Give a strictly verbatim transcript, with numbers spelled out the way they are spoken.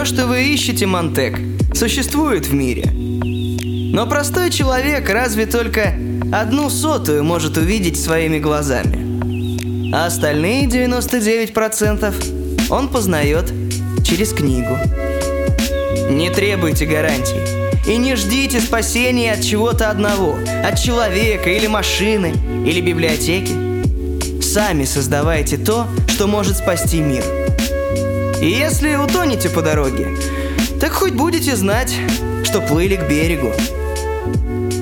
Все, что вы ищете, Монтек, существует в мире. Но простой человек разве только одну сотую может увидеть своими глазами. А остальные девяносто девять процентов он познает через книгу. Не требуйте гарантий и не ждите спасения от чего-то одного, от человека или машины, или библиотеки. Сами создавайте то, что может спасти мир. И если утонете по дороге, так хоть будете знать, что плыли к берегу.